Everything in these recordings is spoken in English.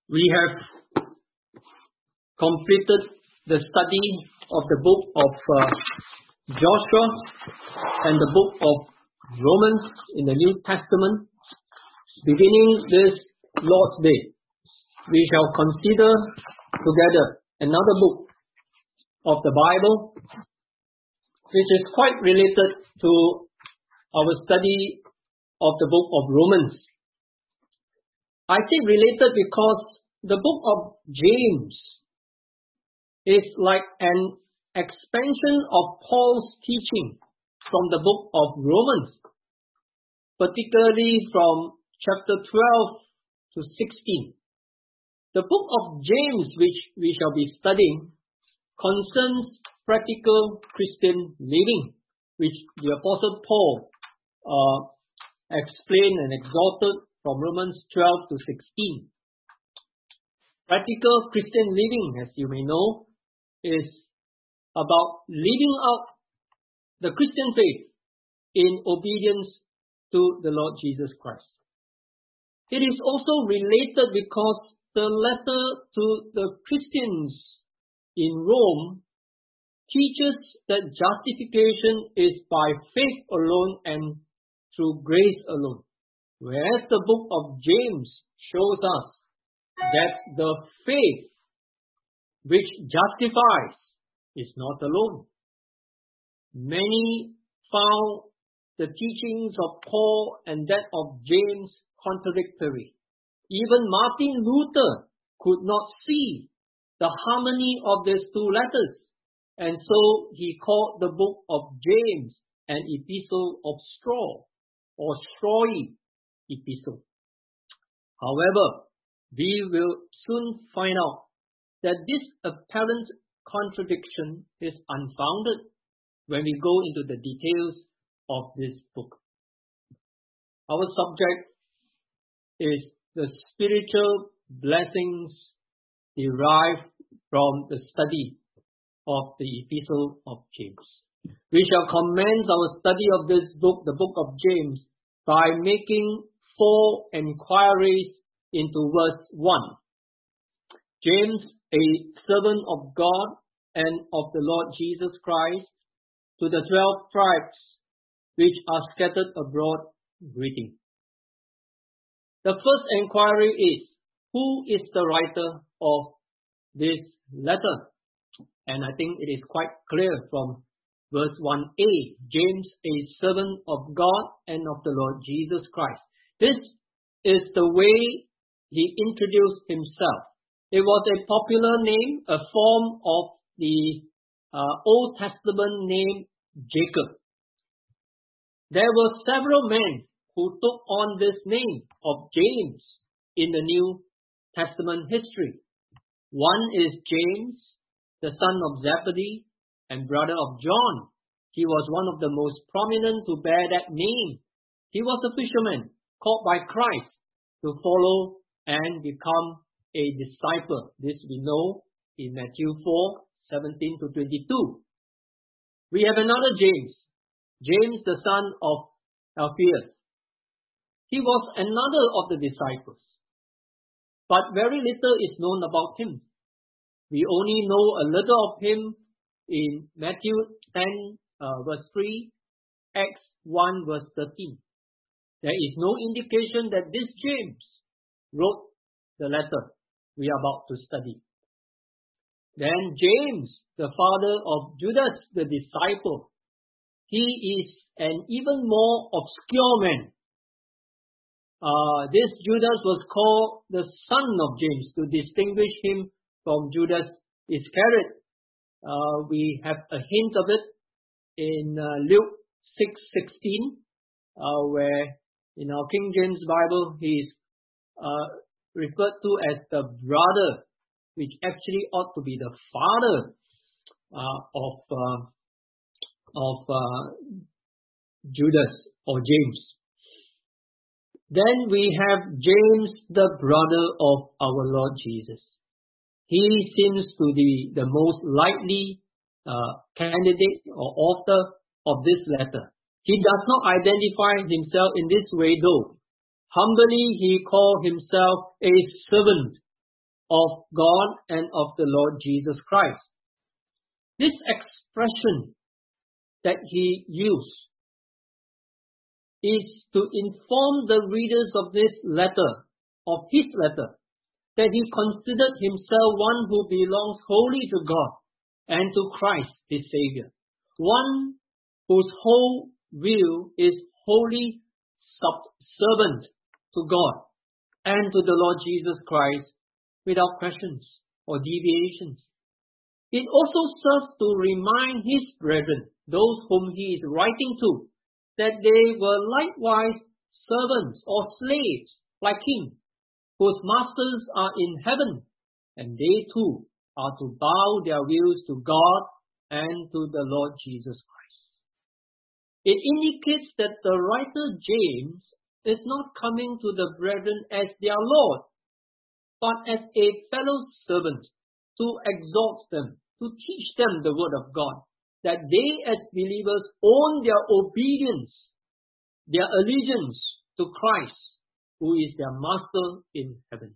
We have completed the study of the book of Joshua and the book of Romans in the New Testament. Beginning this Lord's Day, we shall consider together another book of the Bible, which is quite related to our study of the book of Romans. I say related because the book of James is like an expansion of Paul's teaching from the book of Romans, particularly from chapter 12 to 16. The book of James, which we shall be studying, concerns practical Christian living, which the Apostle Paul explained and exhorted from Romans 12 to 16. Practical Christian living, as you may know, is about living out the Christian faith in obedience to the Lord Jesus Christ. It is also related because the letter to the Christians in Rome teaches that justification is by faith alone and through grace alone. Whereas the book of James shows us that the faith which justifies is not alone. Many found the teachings of Paul and that of James contradictory. Even Martin Luther could not see the harmony of these two letters, and so he called the book of James an epistle of straw or strawy epistle. However, we will soon find out that this apparent contradiction is unfounded when we go into the details of this book. Our subject is the spiritual blessings derived from the study of the epistle of James. We shall commence our study of this book, the book of James, by making 4 inquiries into verse 1. James, a servant of God and of the Lord Jesus Christ, to the 12 tribes which are scattered abroad, greeting. The first inquiry is, who is the writer of this letter? And I think it is quite clear from verse 1a, James, a servant of God and of the Lord Jesus Christ. This is the way he introduced himself. It was a popular name, a form of the Old Testament name Jacob. There were several men who took on this name of James in the New Testament history. One is James, the son of Zebedee and brother of John. He was one of the most prominent to bear that name. He was a fisherman called by Christ to follow and become a disciple. This we know in Matthew 4:17 to 22. We have another James, James the son of Alphaeus. He was another of the disciples, but very little is known about him. We only know a little of him in Matthew 10 verse 3, Acts 1 verse 13. There is no indication that this James wrote the letter we are about to study. Then James, the father of Judas, the disciple, he is an even more obscure man. This Judas was called the son of James to distinguish him from Judas Iscariot. We have a hint of it in Luke 6:16, where in our King James Bible he is referred to as the brother, which actually ought to be the father of Judas or James. Then we have James, the brother of our Lord Jesus. He seems to be the most likely candidate or author of this letter. He does not identify himself in this way though. Humbly he called himself a servant of God and of the Lord Jesus Christ. This expression that he used is to inform the readers of his letter, that he considered himself one who belongs wholly to God and to Christ, his Savior, one whose whole will is wholly subservient to God and to the Lord Jesus Christ without questions or deviations. It also serves to remind his brethren, those whom he is writing to, that they were likewise servants or slaves like him, whose masters are in heaven, and they too are to bow their wills to God and to the Lord Jesus Christ. It indicates that the writer James is not coming to the brethren as their Lord, but as a fellow servant to exhort them, to teach them the word of God, that they as believers own their obedience, their allegiance to Christ, who is their master in heaven.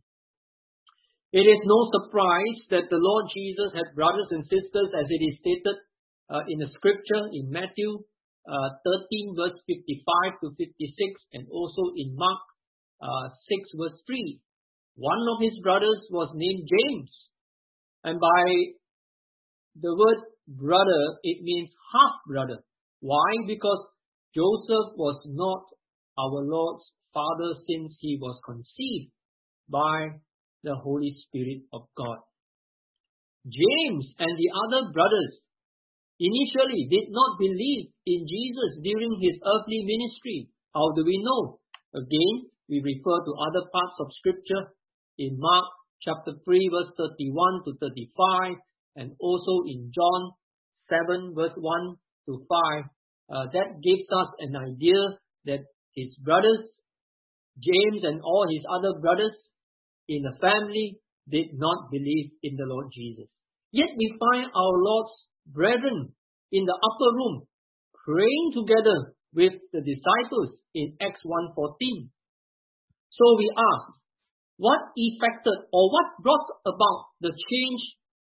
It is no surprise that the Lord Jesus had brothers and sisters, as it is stated in the scripture in Matthew 13 verse 55 to 56, and also in Mark 6 verse 3. One of his brothers was named James, and by the word brother, it means half-brother. Why? Because Joseph was not our Lord's father since he was conceived by the Holy Spirit of God. James and the other brothers initially did not believe in Jesus during his earthly ministry. How do we know? Again, we refer to other parts of scripture in Mark chapter 3 verse 31 to 35, and also in John 7 verse 1 to 5. That gives us an idea that his brothers, James and all his other brothers in the family, did not believe in the Lord Jesus. Yet we find our Lord's brethren in the upper room praying together with the disciples in Acts 1:14. So we ask, what effected or what brought about the change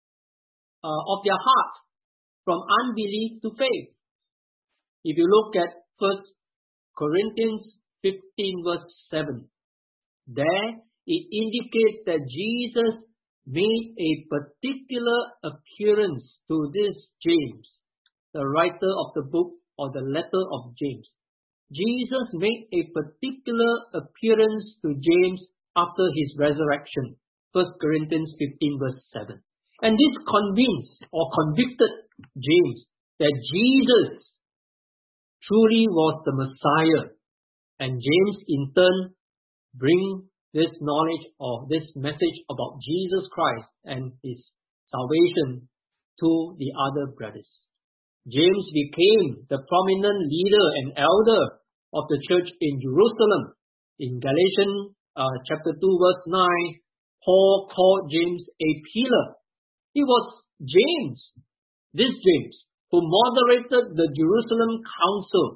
of their heart from unbelief to faith? If you look at 1 Corinthians 15 verse 7, there it indicates that Jesus made a particular appearance to this James, the writer of the book or the letter of James. Jesus made a particular appearance to James after his resurrection. 1 Corinthians 15 verse 7. And this convinced or convicted James that Jesus truly was the Messiah. And James in turn bring this knowledge or this message about Jesus Christ and his salvation to the other brothers. James became the prominent leader and elder of the church in Jerusalem. In Galatians chapter 2 verse 9, Paul called James a pillar. It was James, this James, who moderated the Jerusalem Council,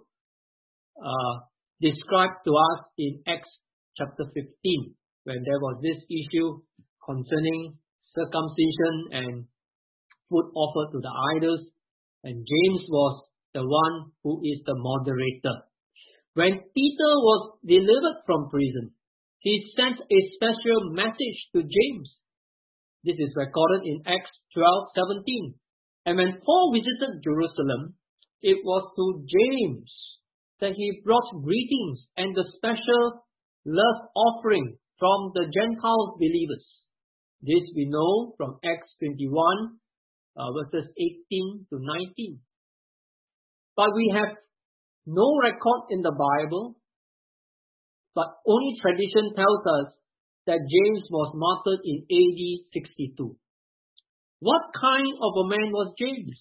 described to us in Acts chapter 15, when there was this issue concerning circumcision and food offered to the idols, and James was the one who is the moderator. When Peter was delivered from prison, he sent a special message to James. This is recorded in Acts 12:17. And when Paul visited Jerusalem, it was to James that he brought greetings and the special love offering from the Gentile believers. This we know from Acts 21 verses 18 to 19. But we have no record in the Bible, but only tradition tells us that James was martyred in AD 62. What kind of a man was James?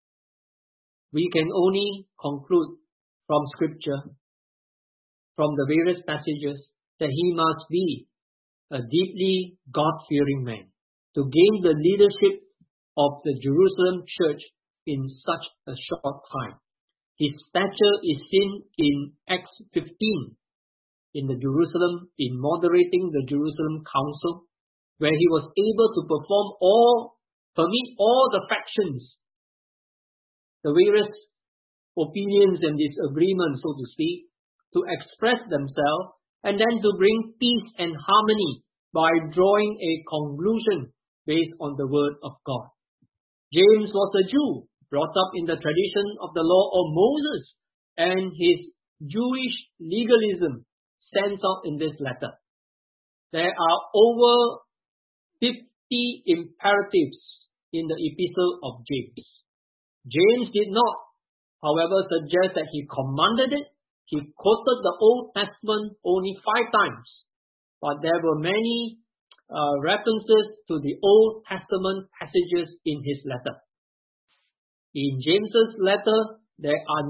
We can only conclude from scripture, from the various passages, that he must be a deeply God-fearing man to gain the leadership of the Jerusalem church in such a short time. His stature is seen in Acts 15, in moderating the Jerusalem Council, where he was able to permit all the factions, the various opinions and disagreements, so to speak, to express themselves, and then to bring peace and harmony by drawing a conclusion based on the word of God. James was a Jew, brought up in the tradition of the law of Moses, and his Jewish legalism stands out in this letter. There are over 50 imperatives in the epistle of James. James did not, however, suggest that he commanded it. He quoted the Old Testament only 5 times, but there were many references to the Old Testament passages in his letter. In James's letter, there are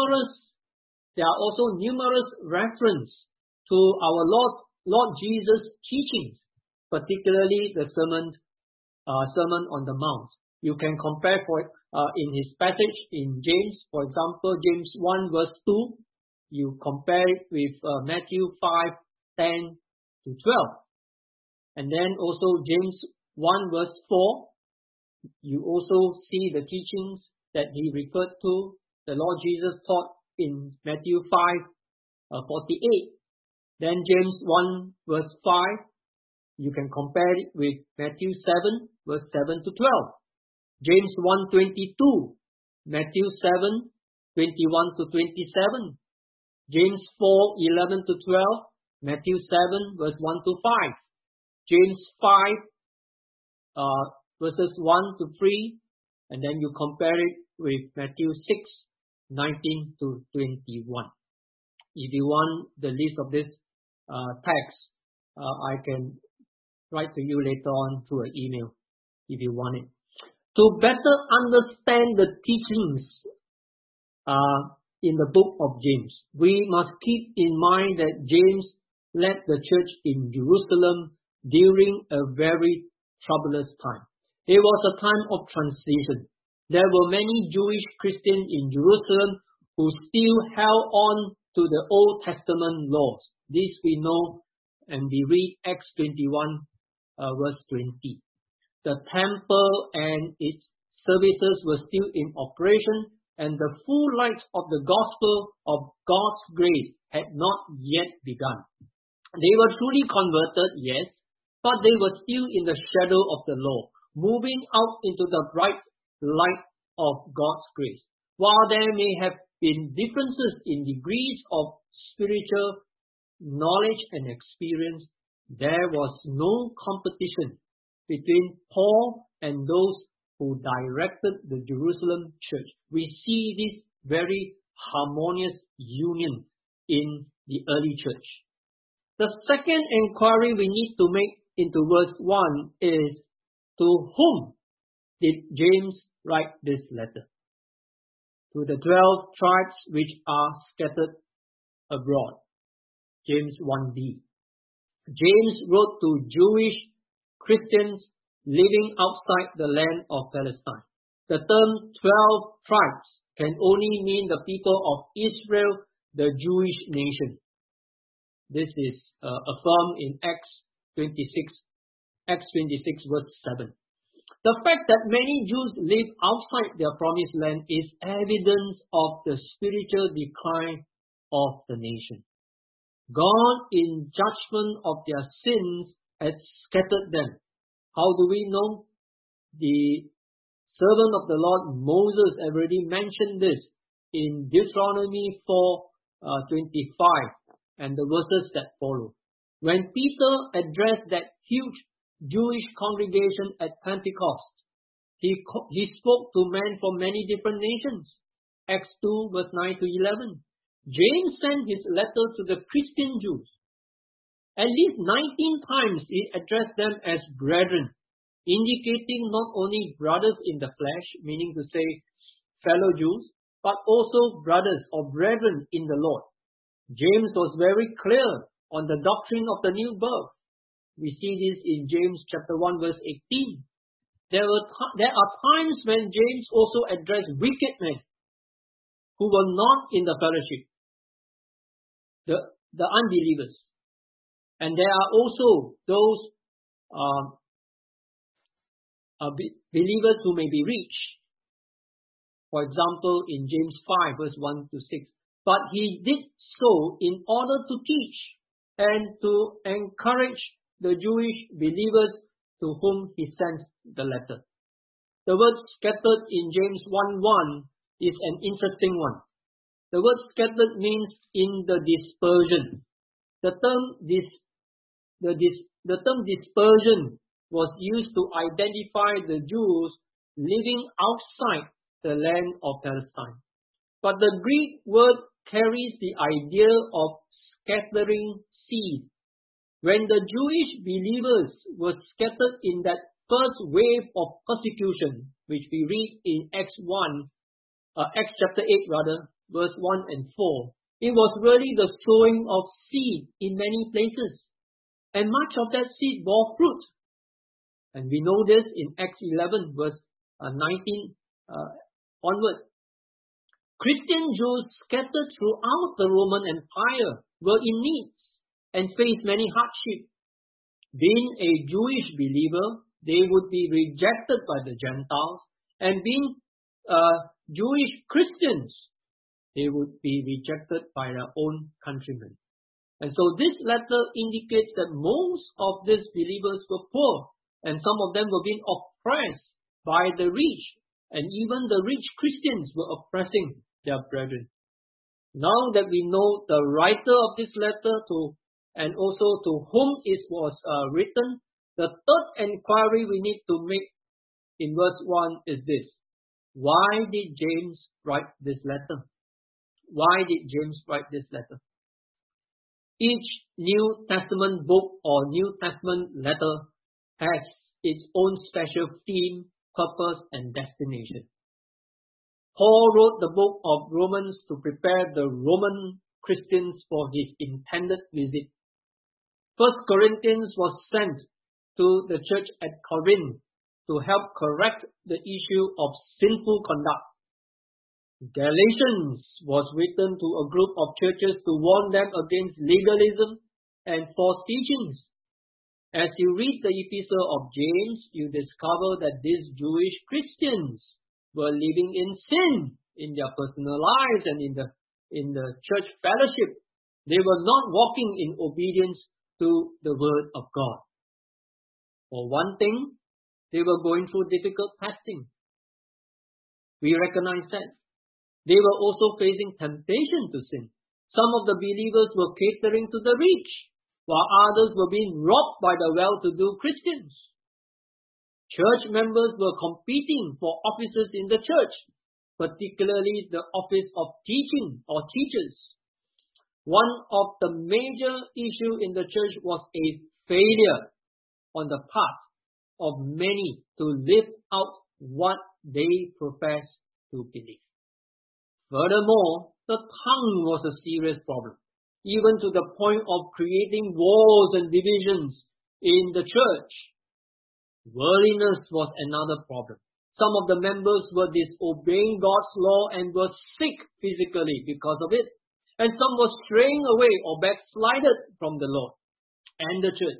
also numerous references to our Lord Jesus' teachings, particularly the Sermon on the Mount. You can compare in his passage in James, for example, James 1 verse 2, you compare it with Matthew 5:10 to 12. And then also James 1 verse 4, you also see the teachings that he referred to, the Lord Jesus taught in Matthew 5:48. Then James 1 verse 5, you can compare it with Matthew 7 verse 7 to 12. James 1:22, Matthew 7:21 to 27. James 4:11 to 12, Matthew 7 verse 1 to 5. James 5 verses 1 to 3, and then you compare it with Matthew 6:19 to 21. If you want the list of this text, I can write to you later on through an email if you want it. To better understand the teachings in the book of James, we must keep in mind that James led the church in Jerusalem during a very troublous time. It was a time of transition. There were many Jewish Christians in Jerusalem who still held on to the Old Testament laws. This we know, and we read Acts 21 verse 20. The temple and its services were still in operation, and the full light of the gospel of God's grace had not yet begun. They were truly converted, yes, but they were still in the shadow of the law, moving out into the bright light of God's grace. While there may have been differences in degrees of spiritual knowledge and experience, there was no competition between Paul and those who directed the Jerusalem church. We see this very harmonious union in the early church. The second inquiry we need to make into verse 1 is, to whom did James write this letter? To the 12 tribes which are scattered abroad. James 1b. James wrote to Jewish Christians living outside the land of Palestine. The term 12 tribes can only mean the people of Israel, the Jewish nation. This is affirmed in Acts 26 verse 7. The fact that many Jews live outside their promised land is evidence of the spiritual decline of the nation. God, in judgment of their sins, has scattered them. How do we know? The servant of the Lord Moses already mentioned this in Deuteronomy 4:25 and the verses that follow. When Peter addressed that huge Jewish congregation at Pentecost, he spoke to men from many different nations. Acts 2 verse 9 to 11. James sent his letter to the Christian Jews. At least 19 times he addressed them as brethren, indicating not only brothers in the flesh, meaning to say fellow Jews, but also brothers or brethren in the Lord. James was very clear on the doctrine of the new birth. We see this in James chapter 1 verse 18. There are times when James also addressed wicked men who were not in the fellowship, the unbelievers. And there are also those believers who may be rich. For example, in James 5 verse 1 to 6. But he did so in order to teach and to encourage the Jewish believers to whom he sent the letter. The word scattered in James 1:1 is an interesting one. The word scattered means in the dispersion. The term dispersion was used to identify the Jews living outside the land of Palestine. But the Greek word carries the idea of scattering seed. When the Jewish believers were scattered in that first wave of persecution, which we read in Acts chapter 8 verse 1 and 4, it was really the sowing of seed in many places. And much of that seed bore fruit. And we know this in Acts 11 verse 19 onward. Christian Jews scattered throughout the Roman Empire were in need and faced many hardships. Being a Jewish believer, they would be rejected by the Gentiles, and being Jewish Christians, they would be rejected by their own countrymen. And so this letter indicates that most of these believers were poor, and some of them were being oppressed by the rich, and even the rich Christians were oppressing their brethren. Now that we know the writer of this letter and also to whom it was written, the third inquiry we need to make in verse 1 is this. Why did James write this letter? Why did James write this letter? Each New Testament book or New Testament letter has its own special theme, purpose, and destination. Paul wrote the book of Romans to prepare the Roman Christians for his intended visit. 1 Corinthians was sent to the church at Corinth to help correct the issue of sinful conduct. Galatians was written to a group of churches to warn them against legalism and false teachings. As you read the epistle of James, you discover that these Jewish Christians were living in sin in their personal lives and in the church fellowship. They were not walking in obedience to the word of God. For one thing, they were going through difficult testing. We recognize that. They were also facing temptation to sin. Some of the believers were catering to the rich, while others were being robbed by the well-to-do Christians. Church members were competing for offices in the church, particularly the office of teaching or teachers. One of the major issues in the church was a failure on the part of many to live out what they profess to believe. Furthermore, the tongue was a serious problem, even to the point of creating wars and divisions in the church. Worldliness was another problem. Some of the members were disobeying God's law and were sick physically because of it. And some were straying away or backslided from the Lord and the church.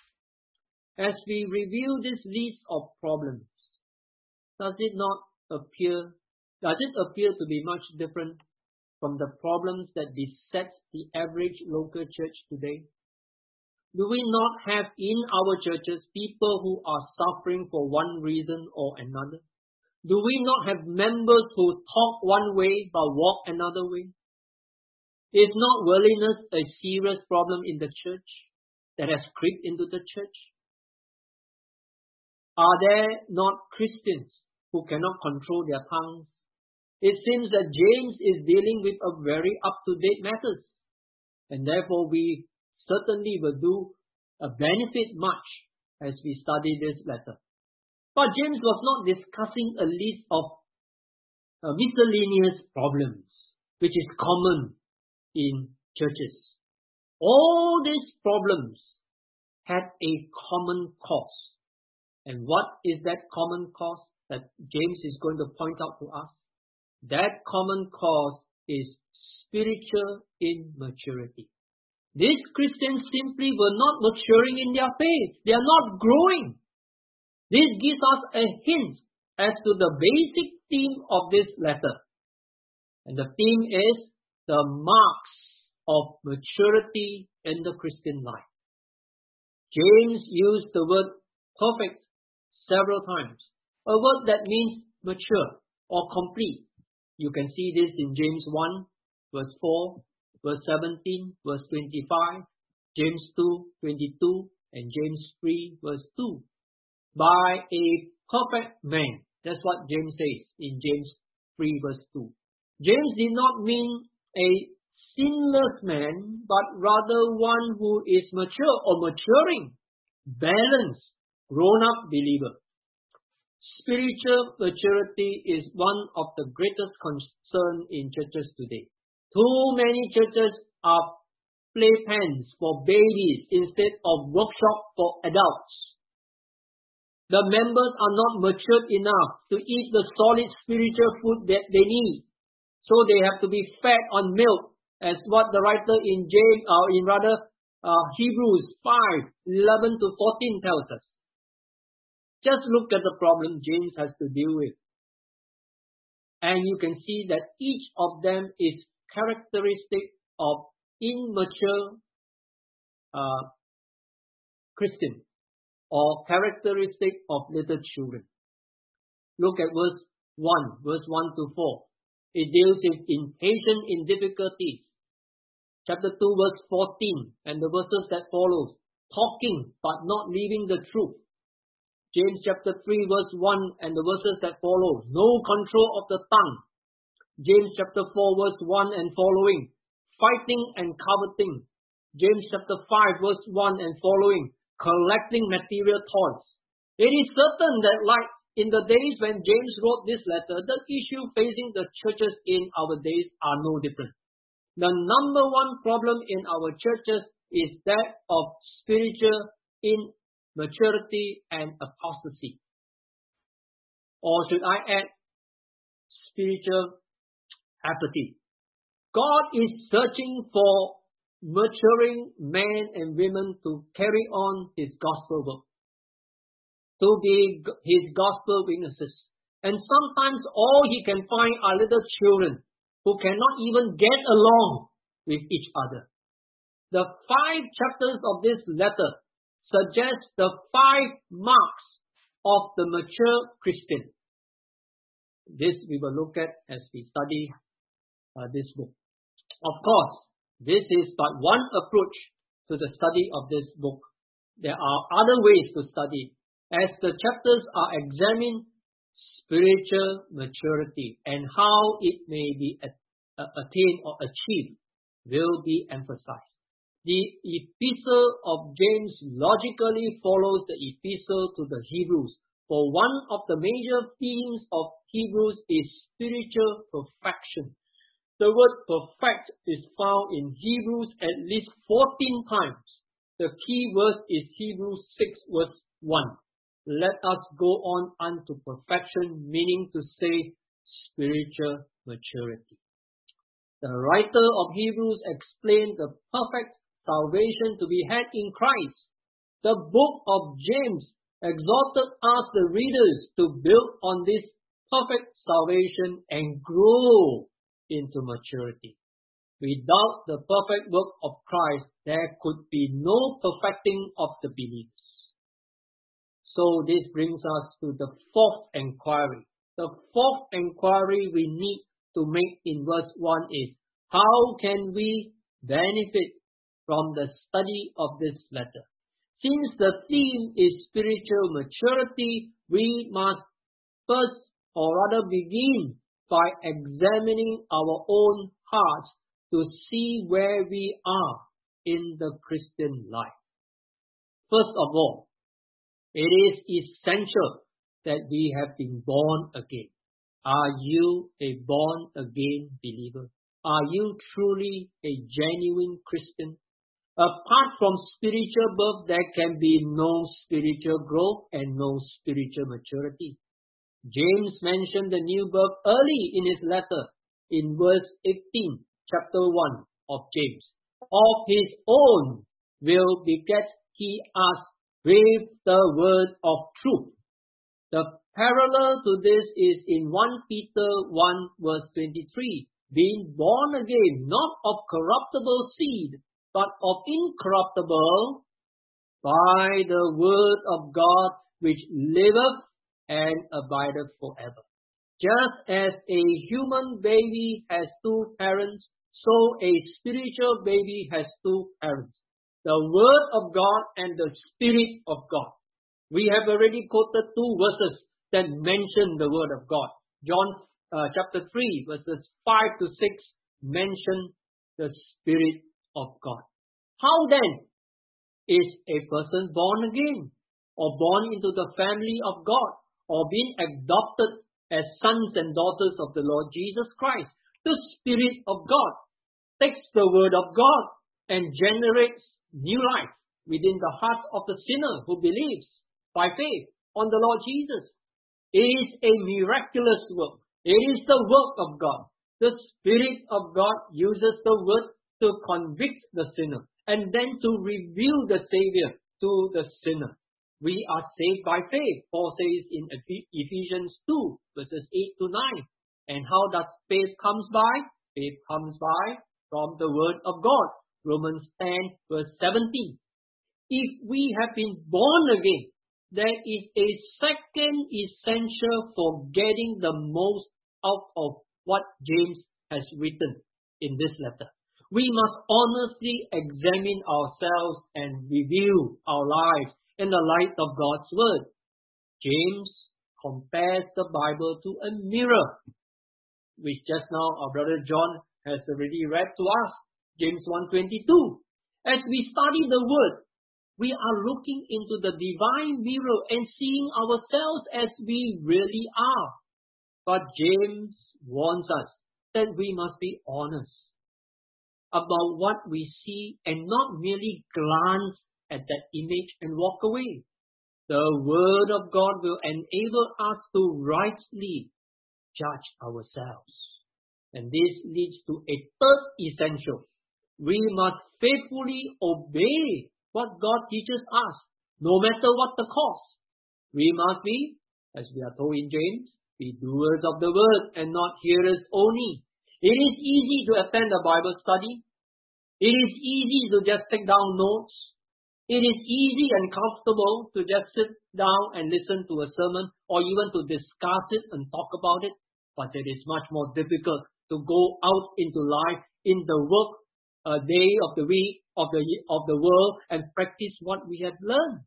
As we review this list of problems, does it appear to be much different from the problems that beset the average local church today? Do we not have in our churches people who are suffering for one reason or another? Do we not have members who talk one way but walk another way? Is not worldliness a serious problem in the church that has crept into the church? Are there not Christians who cannot control their tongues? It seems that James is dealing with a very up-to-date matters, and therefore we certainly will benefit much as we study this letter. But James was not discussing a list of miscellaneous problems, which is common in churches. All these problems had a common cause. And what is that common cause that James is going to point out to us? That common cause is spiritual immaturity. These Christians simply were not maturing in their faith. They are not growing. This gives us a hint as to the basic theme of this letter. And the theme is the marks of maturity in the Christian life. James used the word perfect several times, a word that means mature or complete. You can see this in James 1, verse 4, verse 17, verse 25, James 2, 22, and James 3, verse 2. By a perfect man. That's what James says in James 3, verse 2. James did not mean a sinless man, but rather one who is mature or maturing, balanced, grown-up believer. Spiritual maturity is one of the greatest concern in churches today. Too many churches are playpens for babies instead of workshop for adults. The members are not matured enough to eat the solid spiritual food that they need. So they have to be fed on milk, as what the writer in Hebrews 5:11 to 14 tells us. Just look at the problem James has to deal with. And you can see that each of them is characteristic of immature Christian, or characteristic of little children. Look at verse 1 to 4. It deals with impatience in difficulties. Chapter 2, verse 14, and the verses that follows, talking but not living the truth. James chapter 3, verse 1, and the verses that follow, no control of the tongue. James chapter 4, verse 1 and following, fighting and coveting. James chapter 5, verse 1 and following, collecting material toys. It is certain that like in the days when James wrote this letter, the issue facing the churches in our days are no different. The number one problem in our churches is that of spiritual immaturity and apostasy. Or should I add, spiritual apathy. God is searching for maturing men and women to carry on His gospel work, to be His gospel witnesses. And sometimes all He can find are little children who cannot even get along with each other. The 5 chapters of this letter suggest the 5 marks of the mature Christian. This we will look at as we study this book. Of course, this is but one approach to the study of this book. There are other ways to study. As the chapters are examined, spiritual maturity and how it may be attained or achieved will be emphasized. The epistle of James logically follows the epistle to the Hebrews, for one of the major themes of Hebrews is spiritual perfection. The word perfect is found in Hebrews at least 14 times. The key verse is Hebrews 6 verse 1. Let us go on unto perfection, meaning to say spiritual maturity. The writer of Hebrews explained the perfect salvation to be had in Christ. The book of James exhorted us, the readers, to build on this perfect salvation and grow into maturity. Without the perfect work of Christ, there could be no perfecting of the believers. So this brings us to the 4th inquiry. The 4th inquiry we need to make in verse 1 is, how can we benefit from the study of this letter? Since the theme is spiritual maturity, we must first or rather begin by examining our own hearts to see where we are in the Christian life. First of all, it is essential that we have been born again. Are you a born again believer? Are you truly a genuine Christian? Apart from spiritual birth, there can be no spiritual growth and no spiritual maturity. James mentioned the new birth early in his letter in verse 18, chapter 1 of James. Of his own will beget he us with the word of truth, The parallel to this is in 1 Peter 1 verse 23, being born again, not of corruptible seed, but of incorruptible, by the word of God, which liveth and abideth forever. Just as a human baby has two parents, so a spiritual baby has two parents, the Word of God and the Spirit of God. We have already quoted two verses that mention the Word of God. John chapter 3 verses 5 to 6 mention the Spirit of God. How then is a person born again, or born into the family of God, or being adopted as sons and daughters of the Lord Jesus Christ? The Spirit of God takes the Word of God and generates new life within the heart of the sinner who believes by faith on the Lord Jesus. It is a miraculous work. It is the work of God. The Spirit of God uses the Word to convict the sinner and then to reveal the Savior to the sinner. We are saved by faith, Paul says in Ephesians 2 verses 8 to 9. And how does faith comes by? Faith comes by from the Word of God. Romans 10 verse 17. If we have been born again, there is a second essential for getting the most out of what James has written in this letter. We must honestly examine ourselves and review our lives in the light of God's Word. James compares the Bible to a mirror, which just now our brother John has already read to us. James 1:22. As we study the Word, we are looking into the divine mirror and seeing ourselves as we really are. But James warns us that we must be honest about what we see and not merely glance at that image and walk away. The Word of God will enable us to rightly judge ourselves. And this leads to a third essential. We must faithfully obey what God teaches us, no matter what the cost. We must be, as we are told in James, be doers of the Word and not hearers only. It is easy to attend a Bible study. It is easy to just take down notes. It is easy and comfortable to just sit down and listen to a sermon or even to discuss it and talk about it. But it is much more difficult to go out into life in the work day of the week of the world and practice what we have learned.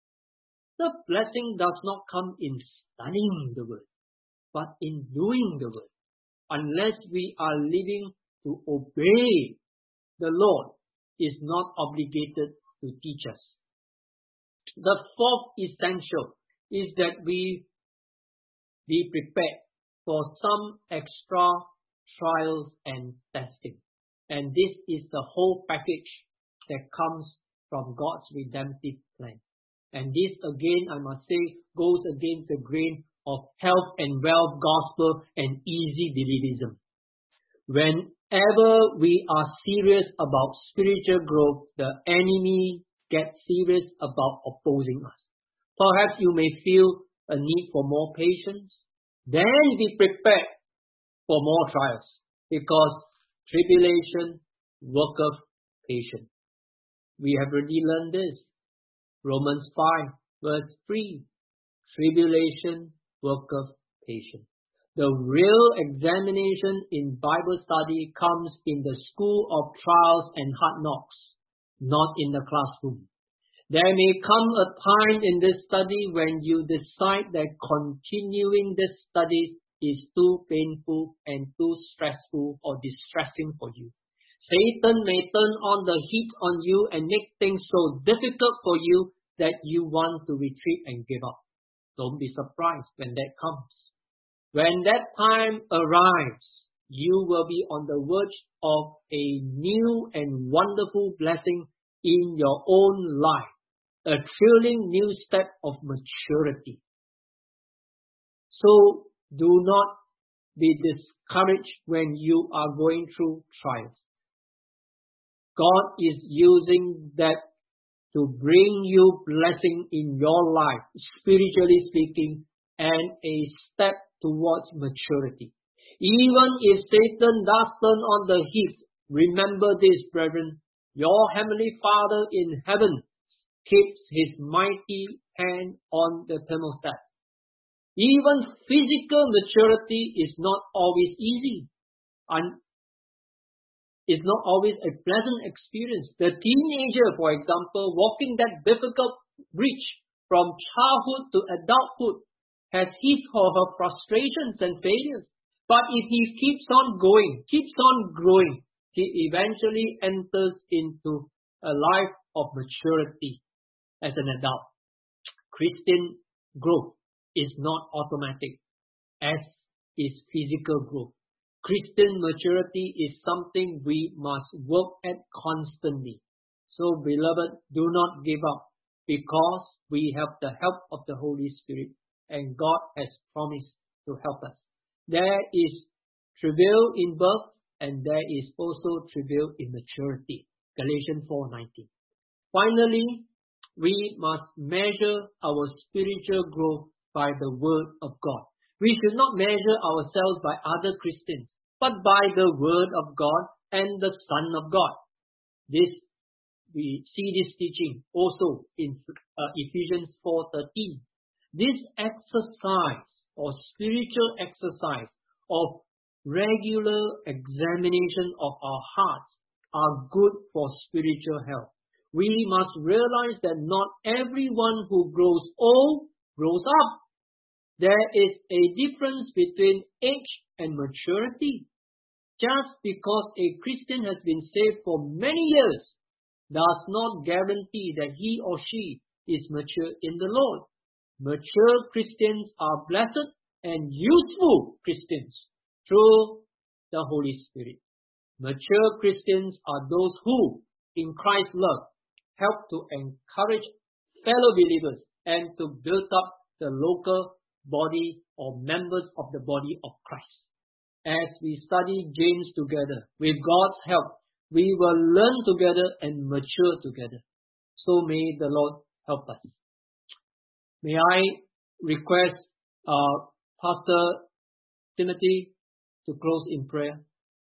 The blessing does not come in studying the Word, but in doing the Word. Unless we are living to obey, the Lord is not obligated to teach us. The fourth essential is that we be prepared for some extra trials and testing. And this is the whole package that comes from God's redemptive plan. And this again, I must say, goes against the grain of health and wealth gospel and easy believism. Whenever we are serious about spiritual growth, the enemy gets serious about opposing us. Perhaps you may feel a need for more patience. Then be prepared for more trials, because tribulation worketh patience. We have already learned this. Romans 5 verse 3. Tribulation worketh patience. The real examination in Bible study comes in the school of trials and hard knocks, not in the classroom. There may come a time in this study when you decide that continuing this study is too painful and too stressful or distressing for you. Satan may turn on the heat on you and make things so difficult for you that you want to retreat and give up. Don't be surprised when that comes. When that time arrives, you will be on the verge of a new and wonderful blessing in your own life, a thrilling new step of maturity. So do not be discouraged when you are going through trials. God is using that to bring you blessing in your life, spiritually speaking, and a step towards maturity. Even if Satan does turn on the heat, remember this, brethren, your heavenly Father in heaven keeps his mighty hand on the thermostat. Even physical maturity is not always easy and is not always a pleasant experience. The teenager, for example, walking that difficult bridge from childhood to adulthood has his or her frustrations and failures. But if he keeps on going, keeps on growing, he eventually enters into a life of maturity as an adult. Christian growth is not automatic, as is physical growth. Christian maturity is something we must work at constantly. So, beloved, do not give up, because we have the help of the Holy Spirit, and God has promised to help us. There is travail in birth, and there is also travail in maturity. Galatians 4:19. Finally, we must measure our spiritual growth by the Word of God. We should not measure ourselves by other Christians, but by the Word of God and the Son of God. We see this teaching also in Ephesians 4:13. This exercise or spiritual exercise of regular examination of our hearts are good for spiritual health. We must realize that not everyone who grows old grows up. There is a difference between age and maturity. Just because a Christian has been saved for many years does not guarantee that he or she is mature in the Lord. Mature Christians are blessed and useful Christians through the Holy Spirit. Mature Christians are those who, in Christ's love, help to encourage fellow believers and to build up the local body or members of the body of Christ. As we study James together, with God's help, we will learn together and mature together. So may the Lord help us. May I request Pastor Timothy to close in prayer.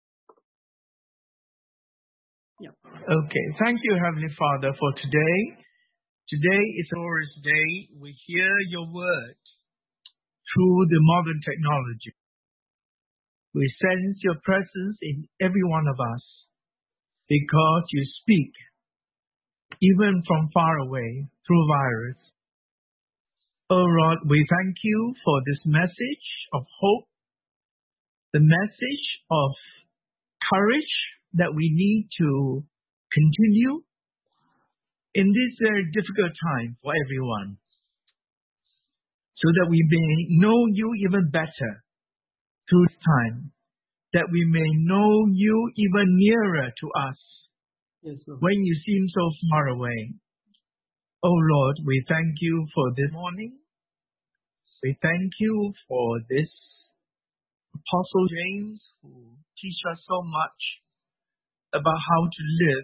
Yeah. Okay, thank you, Heavenly Father, for today. Today is a glorious day. We hear your word through the modern technology. We sense your presence in every one of us because you speak, even from far away, through virus. Oh Lord, we thank you for this message of hope, the message of courage that we need to continue in this very difficult time for everyone, so that we may know you even better through this time, that we may know you even nearer to us. Yes, Lord. When you seem so far away. Oh Lord, we thank you for this morning. We thank you for this Apostle James, who teaches us so much about how to live.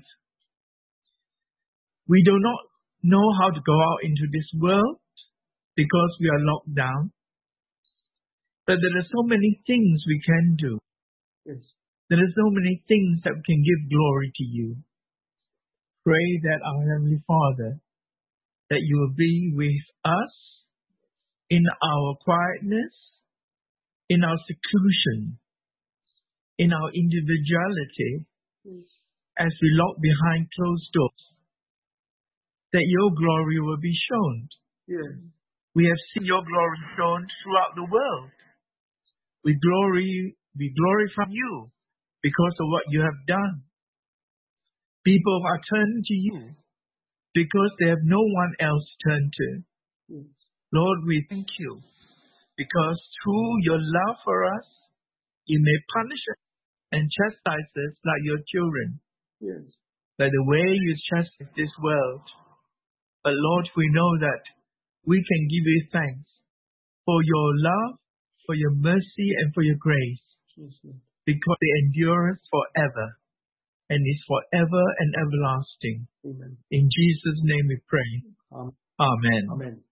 We do not know how to go out into this world because we are locked down. But there are so many things we can do. Yes. There are so many things that can give glory to you. Pray that our Heavenly Father, that you will be with us in our quietness, in our seclusion, in our individuality, as we lock behind closed doors, that your glory will be shown. Yes. We have seen your glory shown throughout the world. We glorify you because of what you have done. People are turning to you because they have no one else to turn to. Yes. Lord, we thank you because through your love for us, you may punish us and chastise us like your children, Yes. by the way you chastise this world. But Lord, we know that we can give you thanks for your love, for your mercy, and for your grace, Yes, Lord. because they endure forever and is forever and everlasting. Amen. In Jesus' name we pray. Amen. Amen.